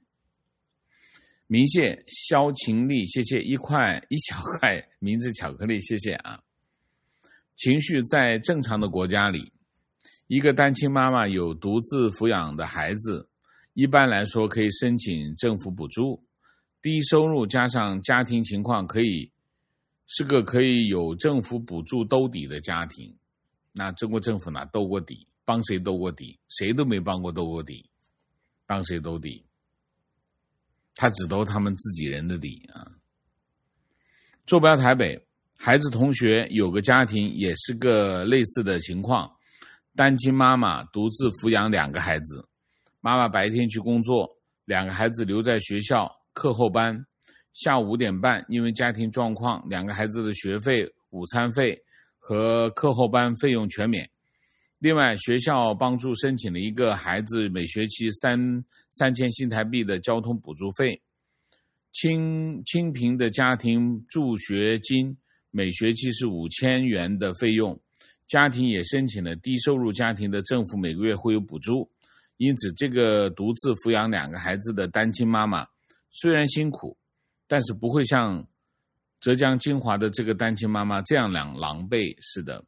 明谢肖晴丽，谢谢一块一小块名字巧克力，谢谢啊！情绪在正常的国家里，一个单亲妈妈有独自抚养的孩子，一般来说可以申请政府补助，低收入加上家庭情况可以是个可以有政府补助兜底的家庭。那中国政府哪兜过底？帮谁兜过底？谁都没帮过兜过底，帮谁兜底？他只兜他们自己人的底啊。坐标台北，孩子同学有个家庭也是个类似的情况，单亲妈妈独自抚养两个孩子，妈妈白天去工作，两个孩子留在学校课后班，下午五点半，因为家庭状况，两个孩子的学费、午餐费和课后班费用全免。另外，学校帮助申请了一个孩子每学期三三千新台币的交通补助费。清清贫的家庭助学金每学期是五千元的费用，家庭也申请了低收入家庭的政府每个月会有补助。因此，这个独自抚养两个孩子的单亲妈妈虽然辛苦，但是不会像浙江金华的这个单亲妈妈这样两狼狈。是的，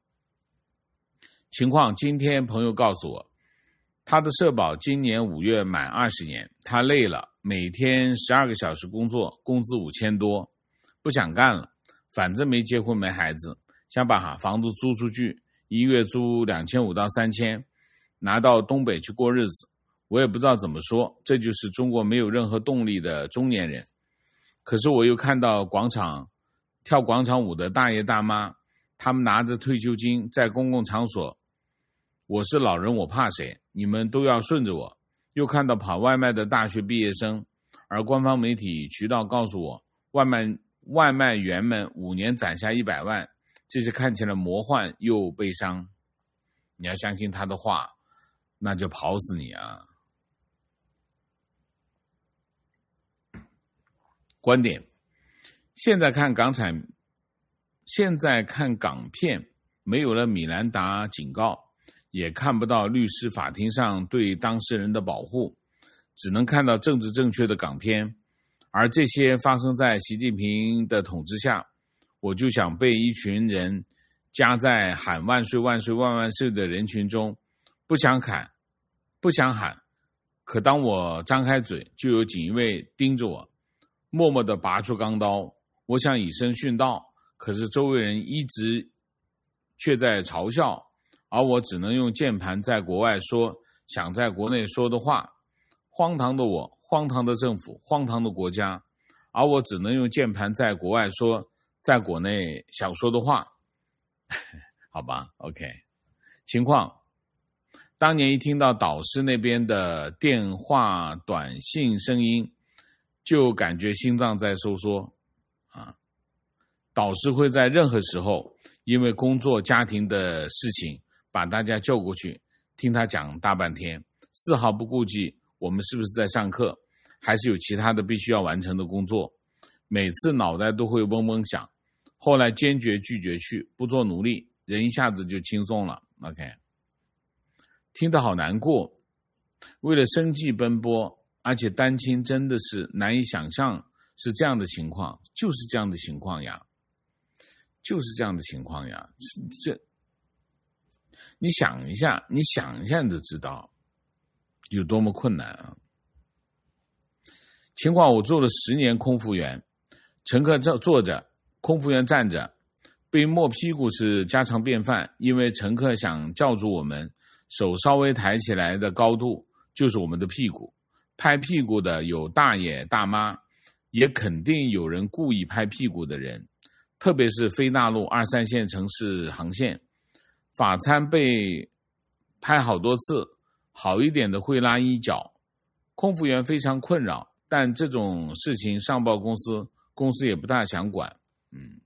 情况今天朋友告诉我，他的社保今年五月满二十年，他累了，每天十二个小时工作，工资五千多，不想干了，反正没结婚没孩子，想把房子租出去，一月租两千五到三千，拿到东北去过日子。我也不知道怎么说，这就是中国没有任何动力的中年人。可是我又看到广场跳广场舞的大爷大妈，他们拿着退休金在公共场所，我是老人我怕谁，你们都要顺着我。又看到跑外卖的大学毕业生，而官方媒体渠道告诉我，外卖外卖员们五年攒下一百万，这是看起来魔幻又悲伤。你要相信他的话，那就跑死你啊！观点：现在看港产，现在看港片，没有了米兰达警告，也看不到律师法庭上对当事人的保护，只能看到政治正确的港片。而这些发生在习近平的统治下，我就想被一群人夹在喊万岁万岁万万岁的人群中，不想喊，不想喊，可当我张开嘴，就有警卫盯着我，默默地拔出钢刀。我想以身殉道，可是周围人一直却在嘲笑，而我只能用键盘在国外说想在国内说的话。荒唐的我，荒唐的政府，荒唐的国家，而我只能用键盘在国外说在国内想说的话。好吧 OK。 情况，当年一听到导师那边的电话短信声音，就感觉心脏在收缩啊。导师会在任何时候因为工作家庭的事情把大家叫过去听他讲大半天，丝毫不顾及我们是不是在上课，还是有其他的必须要完成的工作。每次脑袋都会嗡嗡响，后来坚决拒绝去，不做奴隶，人一下子就轻松了。 OK， 听得好难过，为了生计奔波，而且单亲真的是难以想象是这样的情况，就是这样的情况呀，就是这样的情况呀。这你想一下，你想一下你就知道有多么困难啊！情况，我做了十年空服员，乘客坐着，空服员站着，被摸屁股是家常便饭，因为乘客想叫住我们，手稍微抬起来的高度就是我们的屁股。拍屁股的有大爷大妈，也肯定有人故意拍屁股的人，特别是非大陆二三线城市航线，法餐被拍好多次，好一点的会拉一脚，空服员非常困扰，但这种事情上报公司，公司也不大想管。嗯，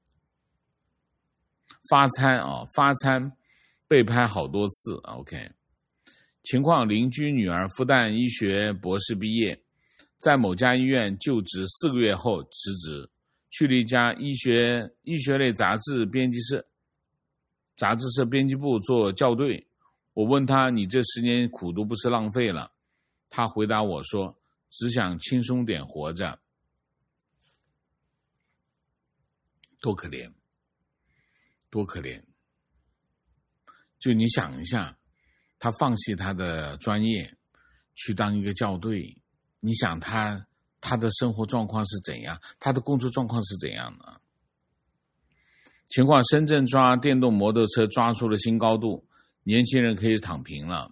发餐啊，发餐被拍好多次。OK， 情况，邻居女儿复旦医学博士毕业，在某家医院就职四个月后辞职，去了一家医学医学类杂志编辑室，杂志社编辑部做校对。我问他，你这十年苦读不是浪费了？他回答我说，只想轻松点活着。多可怜，多可怜。就你想一下，他放弃他的专业去当一个校对，你想他他的生活状况是怎样，他的工作状况是怎样的？ 情况深圳抓电动摩托车抓出了新高度，年轻人可以躺平了。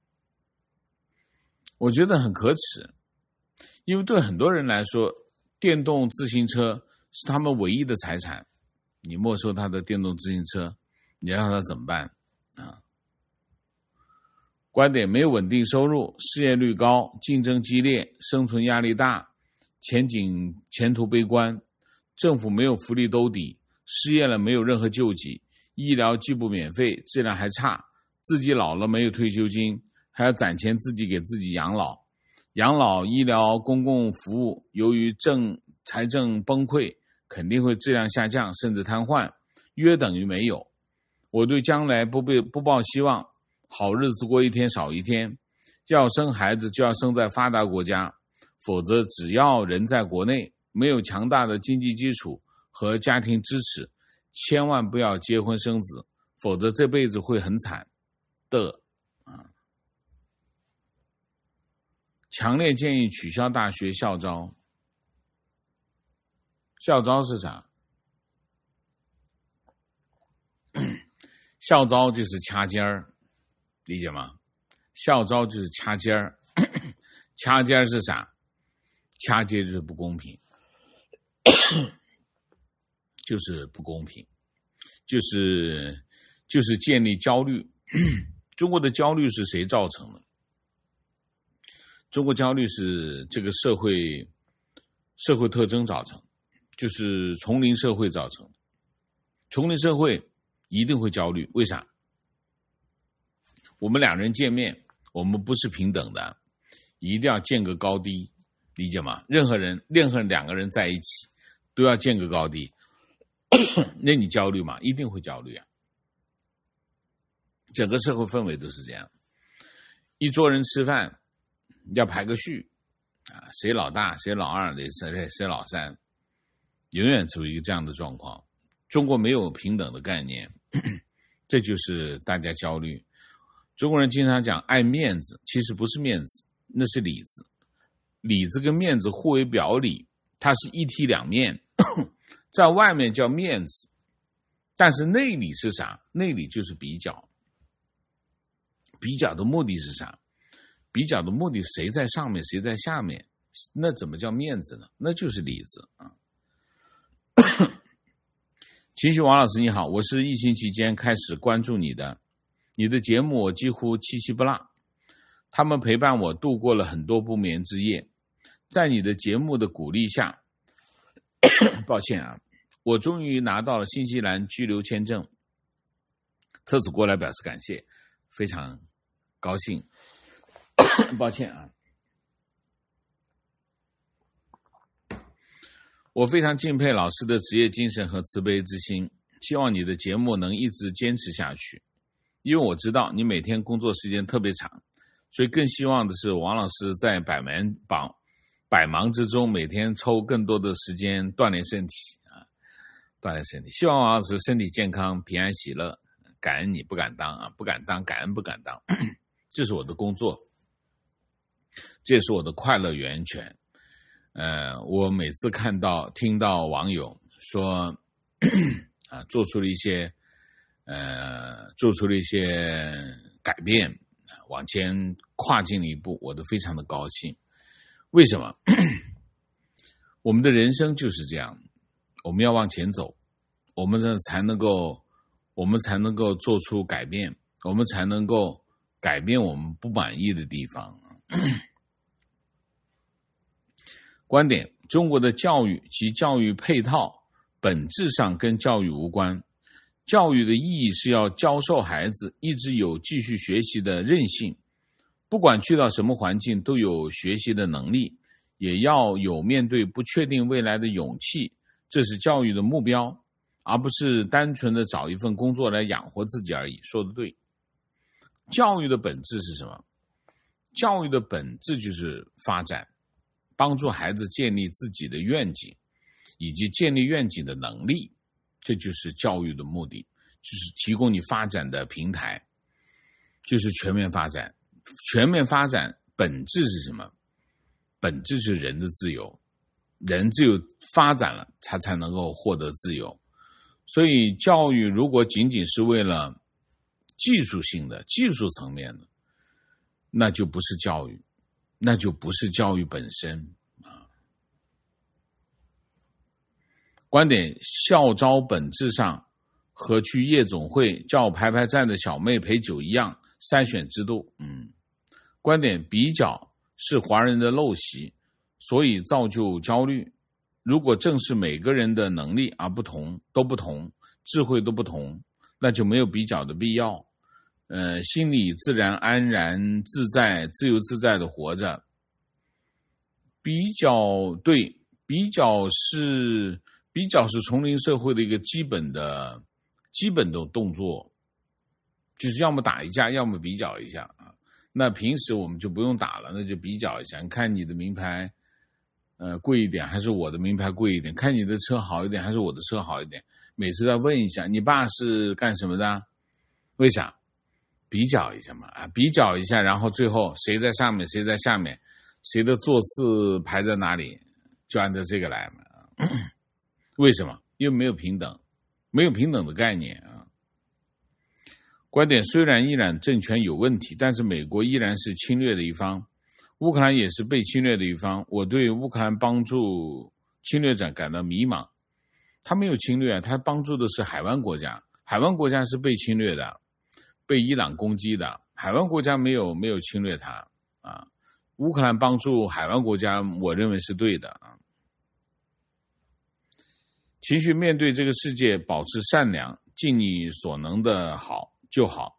我觉得很可耻，因为对很多人来说，电动自行车是他们唯一的财产，你没收他的电动自行车，你让他怎么办啊？观点：没有稳定收入，失业率高，竞争激烈，生存压力大，前景前途悲观，政府没有福利兜底，失业了没有任何救济，医疗既不免费，质量还差，自己老了没有退休金，还要攒钱自己给自己养老，养老医疗公共服务由于政财政崩溃，肯定会质量下降，甚至瘫痪，约等于没有。我对将来不被不抱希望，好日子过一天少一天，要生孩子就要生在发达国家，否则只要人在国内，没有强大的经济基础和家庭支持，千万不要结婚生子，否则这辈子会很惨的。强烈建议取消大学校招。校招是啥？校招就是掐尖儿，理解吗？校招就是掐尖儿，掐尖儿是啥？掐尖就是不公平，就是不公平，就是就是建立焦虑。中国的焦虑是谁造成的？中国焦虑是这个社会社会特征造成，就是丛林社会造成的。丛林社会一定会焦虑，为啥？我们两人见面，我们不是平等的，一定要见个高低，理解吗？任何人，任何两个人在一起，都要见个高低。那你焦虑吗？一定会焦虑啊！整个社会氛围都是这样，一桌人吃饭要排个序啊，谁老大，谁老二，谁谁老三，永远处于一个这样的状况。中国没有平等的概念，这就是大家焦虑。中国人经常讲爱面子，其实不是面子，那是里子。里子跟面子互为表里，它是一体两面。在外面叫面子，但是内里是啥？内里就是比较。比较的目的是啥？比较的目的谁在上面，谁在下面，那怎么叫面子呢？那就是里子啊。情绪王老师你好，我是疫情期间开始关注你的，你的节目我几乎七七不落，他们陪伴我度过了很多不眠之夜。在你的节目的鼓励下，抱歉啊，我终于拿到了新西兰居留签证，特此过来表示感谢，非常高兴。抱歉啊，我非常敬佩老师的职业精神和慈悲之心，希望你的节目能一直坚持下去。因为我知道你每天工作时间特别长，所以更希望的是王老师在百忙百百忙之中，每天抽更多的时间锻炼身体啊，锻炼身体。希望王老师身体健康、平安喜乐。感恩你不敢当啊，不敢当，感恩不敢当，这是我的工作，这也是我的快乐源泉。呃，我每次看到听到网友说啊，做出了一些呃，做出了一些改变，往前跨进了一步，我都非常的高兴。为什么？我们的人生就是这样，我们要往前走，我们这才能够，我们才能够做出改变，我们才能够改变我们不满意的地方。观点：中国的教育及教育配套本质上跟教育无关。教育的意义是要教授孩子一直有继续学习的韧性，不管去到什么环境都有学习的能力，也要有面对不确定未来的勇气，这是教育的目标，而不是单纯的找一份工作来养活自己而已。说得对。教育的本质是什么？教育的本质就是发展，帮助孩子建立自己的愿景，以及建立愿景的能力，这就是教育的目的，就是提供你发展的平台，就是全面发展。全面发展本质是什么？本质是人的自由，人只有发展了，他才能够获得自由。 所以教育如果仅仅是为了技术性的、技术层面的，那就不是教育，那就不是教育本身啊。观点：校招本质上和去夜总会叫排排站的小妹陪酒一样，筛选制度。嗯，观点：比较是华人的陋习，所以造就焦虑。如果正是每个人的能力而不同，都不同，智慧都不同，那就没有比较的必要。呃，心里自然安然自在、自由自在的活着。比较对，比较是比较是丛林社会的一个基本的、基本的动作，就是要么打一架，要么比较一下啊。那平时我们就不用打了，那就比较一下，你看你的名牌。呃，贵一点还是我的名牌贵一点？看你的车好一点还是我的车好一点？每次要问一下，你爸是干什么的？为啥？比较一下嘛，啊，比较一下，然后最后谁在上面，谁在下面，谁的座次排在哪里，就按照这个来嘛。为什么？因为没有平等，没有平等的概念啊。观点：虽然伊朗政权有问题，但是美国依然是侵略的一方。乌克兰也是被侵略的一方，我对乌克兰帮助侵略者感到迷茫。他没有侵略，他帮助的是海湾国家，海湾国家是被侵略的，被伊朗攻击的，海湾国家没有没有侵略他啊。乌克兰帮助海湾国家，我认为是对的啊。情绪：面对这个世界，保持善良，尽你所能的好就好。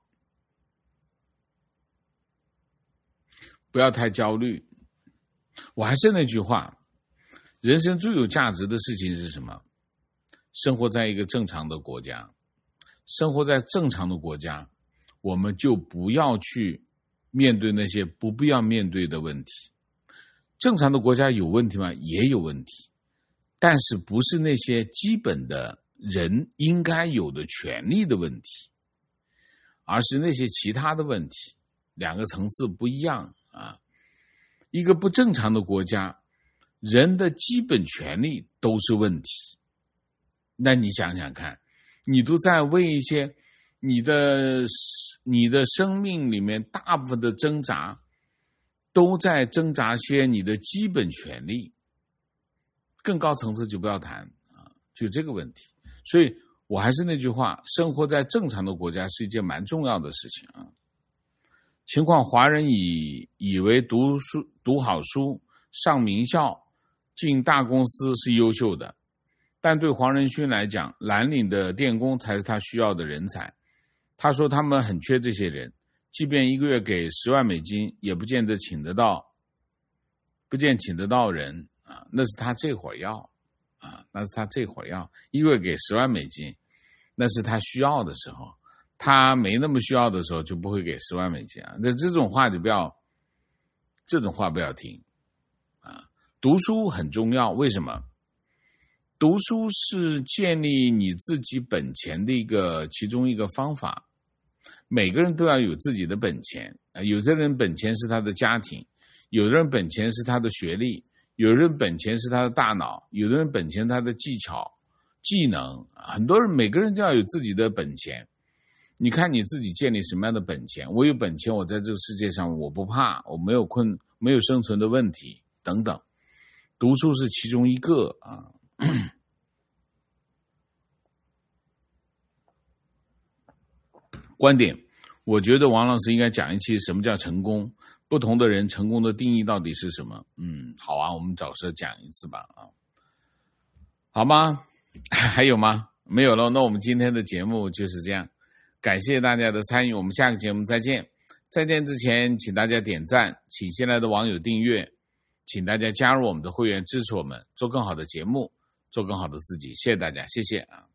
不要太焦虑。我还是那句话，人生最有价值的事情是什么？生活在一个正常的国家，生活在正常的国家，我们就不要去面对那些不必要面对的问题。正常的国家有问题吗？也有问题，但是不是那些基本的人应该有的权利的问题，而是那些其他的问题，两个层次不一样啊。一个不正常的国家，人的基本权利都是问题。那你想想看，你都在为一些你的你的生命里面大部分的挣扎，都在挣扎些你的基本权利，更高层次就不要谈啊，就这个问题。所以我还是那句话，生活在正常的国家是一件蛮重要的事情啊。情况：华人以以为读书读好书、上名校、进大公司是优秀的，但对黄仁勋来讲，蓝领的电工才是他需要的人才。他说他们很缺这些人，即便一个月给十万美金，也不见得请得到，不见请得到人啊。那是他这会儿要啊，那是他这会儿要一个月给十万美金，那是他需要的时候。他没那么需要的时候就不会给十万美金啊，那这种话就不要，这种话不要听啊。读书很重要，为什么？读书是建立你自己本钱的一个其中一个方法。每个人都要有自己的本钱，有的人本钱是他的家庭，有的人本钱是他的学历，有的人本钱是他的大脑，有的人本钱是他的技巧、技能。很多人每个人都要有自己的本钱。你看你自己建立什么样的本钱？我有本钱，我在这个世界上我不怕，我没有困，没有生存的问题等等。读书是其中一个啊。观点：我觉得王老师应该讲一期什么叫成功，不同的人成功的定义到底是什么？嗯，好啊，我们找时候讲一次吧啊，好吗？还有吗？没有了，那我们今天的节目就是这样。感谢大家的参与，我们下个节目再见。再见之前，请大家点赞，请新来的网友订阅，请大家加入我们的会员，支持我们做更好的节目，做更好的自己。谢谢大家，谢谢啊。